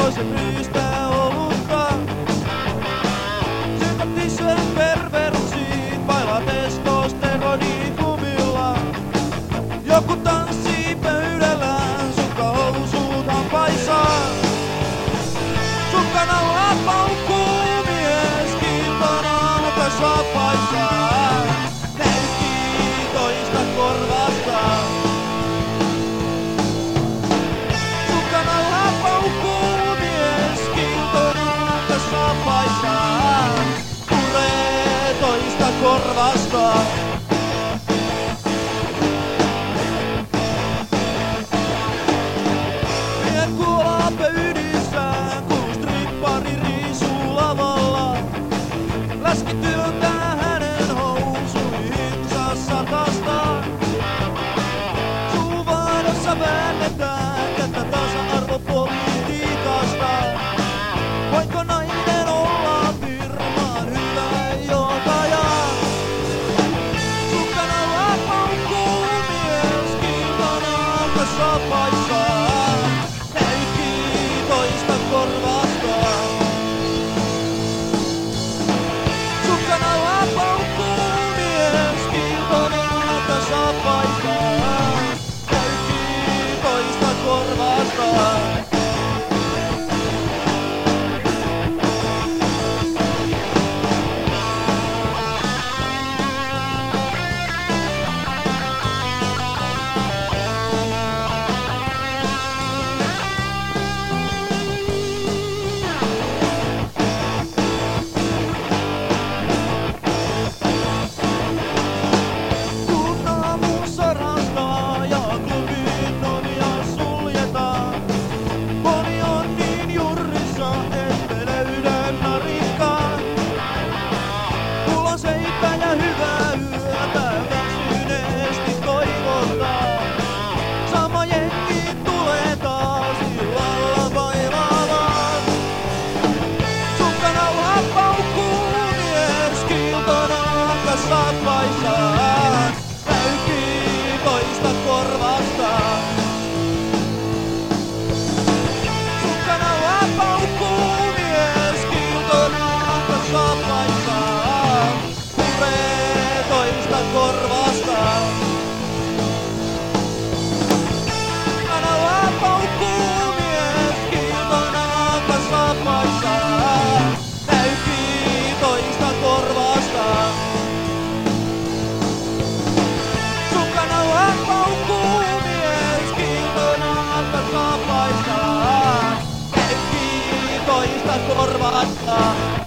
se ryystää olutta. Sympatiseen perversiin vailla testosteronikumilla. Joku tanssii pöydällään, sukkahousut hampaissaan. Sukkan alla paukkuu mies, kiltana nopeassa paissaan. Näytti toista korvasta. Sukkan alla paukkuu mies, kiltana nopeassa paissaan. Puree toista korvasta. Läski työntää hänen housuihinsa satastaan. Suuvaadossa väännetään kättä tasa-arvopolitiikasta. Voiko nainen olla firman hyvä johtaja? Sukkan alla paukkuu mies, kiltana alkassa paissaan. Näytti toista korvasta. Sukkan alla paukkuu mies, kiltana alkassa paissaan. Näytti toista korvasta. Paissaan, näytti toista korvasta. Sukkan alla paukkuu mies, kiltona alkassa paissaan. Puree toista korvasta. Sukkan alla paukkuu mies, kiltona alkassa paissaan. Näytti toista korvasta. Paukkuu mies, kiltona alkassa paissaan. Näytti toista korvasta.